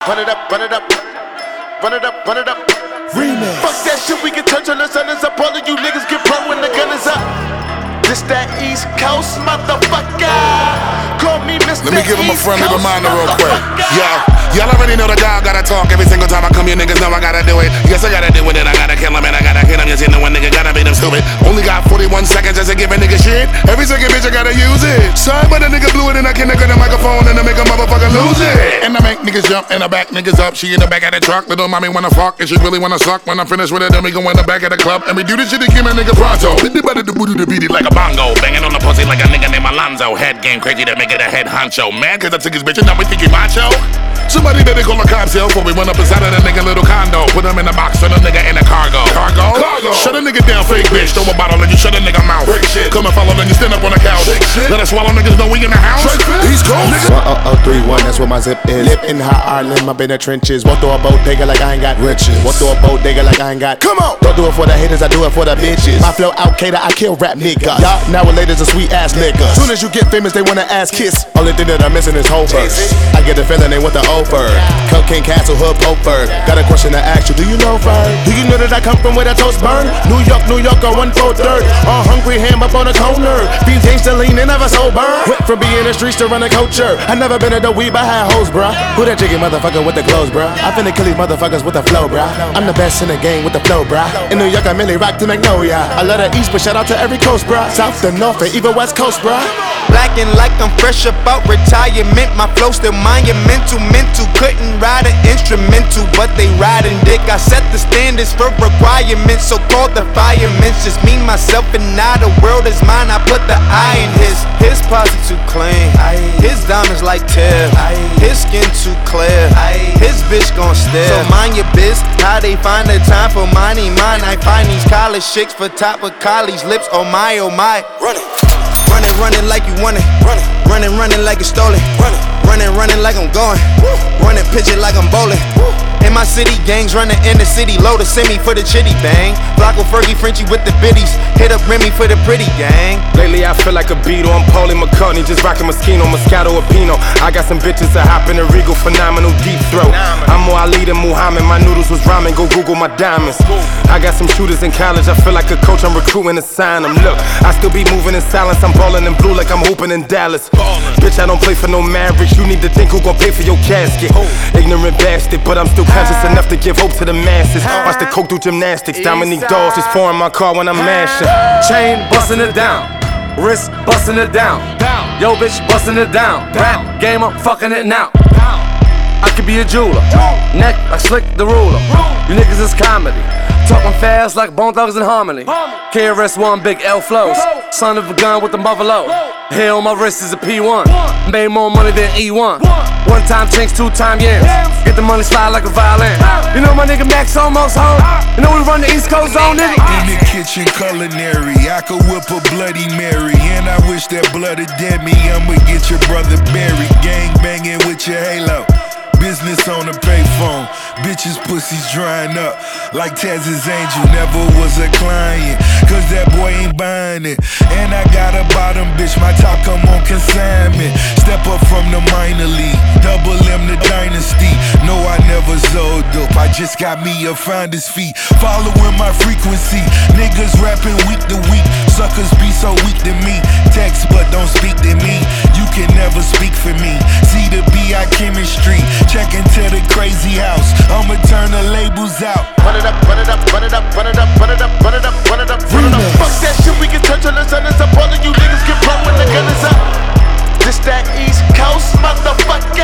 Run it up, run it up, run it up, run it up. Remix. Fuck that shit, we can touch on the sun is up. All of you niggas get pro when the gun is up. This that East Coast motherfucker. Call me Mr. Let me give him a East friendly Coast reminder real quick. motherfucker. Y'all already know the dog gotta talk every single time I come. You niggas know I gotta do it. Yes, I gotta do it, and I gotta kill him, and I gotta hit him. Yes, you know one nigga gotta beat him stupid. Only got 41 seconds just to give a nigga shit. Every second bitch I gotta use it. Sorry, but a nigga blew it, and I can't get the microphone, and I make a motherfucker lose it. And I make niggas jump, and I back niggas up. She in the back of the truck, little mommy wanna fuck, and she really wanna suck. When I'm finished with it, then we go in the back of the club, and we do this shit to give my nigga pronto. Hit the body, the booty, the beat it like a bongo. Banging on the pussy like a nigga named Alonzo. Head game crazy to make it a head honcho. Mad cause I took his bitch and now we think he macho. Somebody better call the cops here before we run up inside of that nigga little condo. Put him in the box, turn a nigga in the cargo. Cargo? Shut a nigga down, fake bitch. Throw a bottle and you shut a nigga mouth. Come and follow, then you stand up on the couch. Let us swallow niggas know we in the house. He's cold. 10031, that's where my zip is. Live in hot Ireland, I've been in the trenches. Walk through a bodega like I ain't got riches. Walk through a bodega like I ain't got. Come on! Don't do it for the haters, I do it for the bitches. My flow out cater, I kill rap niggas. Y'all nowadays are sweet ass niggas. Soon as you get famous, they wanna ass kiss. Only thing that I'm missing is whole verse. I get the feeling they want the over. Cocaine Castle, Hood, Poper. Got a question to ask you, do you know Fern? Do you know that I come from where the toast burn? New York, on 1/4. All hungry, ham up on the corner. Fiends gangsta lean and never sober. Went from being in the streets to run a culture. I never been at the weed, but I had hoes, bruh. Who that chicken motherfucker with the clothes, bruh? I finna kill these motherfuckers with the flow, bruh. I'm the best in the game with the flow, bruh. In New York, I merely rock to Magnolia. I love the East, but shout out to every coast, bruh. South to North, and even West Coast, bruh. Black and like I'm fresh about retirement. My flow still monumental, mental. Couldn't ride an instrumental, but they riding dick. I set the standards for requirements, so called the firemen. Just me, myself, and now the world is mine. I put the I in his. His posse too clean. His diamonds like tear. His skin too clear. His bitch gon' stare. So mind your biz. How they find the time for money? Mine. I find these college chicks for top of college lips. Oh my, oh my. Running like you want it. Running like it's stolen. Running like I'm going. Running pitch it like I'm bowling. In my city, gangs running in the city. Load a semi for the chitty bang. Flocko, Fergie, Frenchie with the biddies. Hit up Remy for the pretty gang. Lately I feel like a Beatle. I'm Paulie McCartney, just rocking Moschino, Moscato, or Pinot. I got some bitches that hop in a Regal, phenomenal deep throat. I'm more Ali than Muhammad. My noodles was ramen. Go Google my diamonds. I got some shooters in college. I feel like a coach. I'm recruiting to sign them. Look, I still be moving in silence. I'm balling in blue like I'm hooping in Dallas. Bitch, I don't play for no Mavericks. You need to think who gon' pay for your casket. Ignorant bastard, but I'm still conscious enough to give hope to the masses. Watch the coke do gymnastics. Dominique Dawes just pouring my car when I'm mashing. Chain busting it down, wrist busting it down. Yo bitch busting it down. Rap game, I'm fucking it now. I could be a jeweler, neck like Slick the Ruler. You niggas is comedy, talking fast like Bone Thugs and Harmony. KRS-One, big L flows, son of a gun with the mother low. Hair on my wrist is a P1, made more money than E1. One time chinks, 2 time yams. Get the money slide like a violin. You know my nigga Max almost home. You know we run the East Coast zone, nigga. In the kitchen culinary, I could whip a Bloody Mary. And I wish that blood had dead me. I'ma get your brother buried. Gang banging with your halo. Business on the payphone. Bitches pussies drying up like Taz's angel. Never was a client, cause that boy ain't buying it. And I got a bottom bitch, my top come on consignment. Step up from the minor league, double M the dynasty. No, I never sold dope, I just got me a finder's fee. Following my frequency, niggas rapping week to week. Suckers be so weak to me. Text but don't speak to me. You can never speak for me. See the B.I. chemistry. Check into the crazy house. I'ma turn the labels out. Run it up, run it up, run it up, run it up, run it up, run it up, run it up, run it up. Fuck that shit, we can touch on the sun is up. All of you niggas get pro when the gun is up. This that East Coast motherfucker.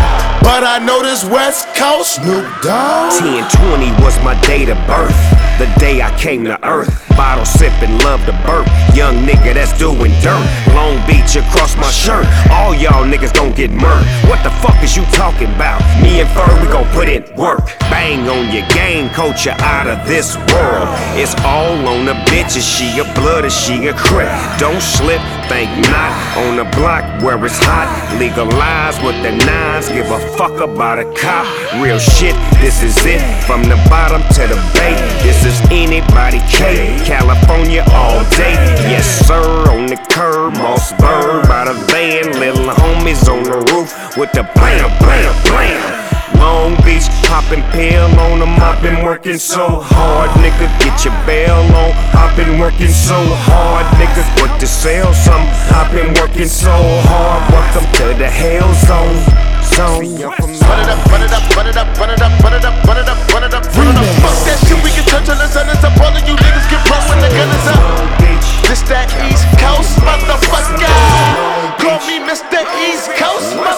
But I know this West Coast, Snoop Dogg. 10/20 was my date of birth, the day I came to earth. Bottle sipping, love to burp. Young nigga that's doing dirt. Long Beach across my shirt. All y'all niggas gon' get murked. What the fuck is you talking about? Me and Fur, we gon' put in work. Bang on your game, coach, you out of this world. It's all on the bitches. She a blood or she a crip. Don't slip, think not. On the block where it's hot. Legalize with the nines. Give a fuck about a cop. Real shit, this is it. From the bottom to the bay. This is anybody K. California all day. Yes sir, on the curb. Mossberg by the van. Little homies on the roof with the blam, blam, blam. Long Beach, poppin' pill on them. I've been working so hard, nigga. Get your bail on. I've been working so hard, nigga. What to sell some? I've been working so hard. Welcome to the hell zone. Run it up, run it up, run it up, run it up, run it up, run it up, run it up, run it up. Fuck that shit, we can turn till the sun is up. All of you niggas get broke when the gun is up. This that East Coast motherfucker. Call me Mr. East Coast motherfucker.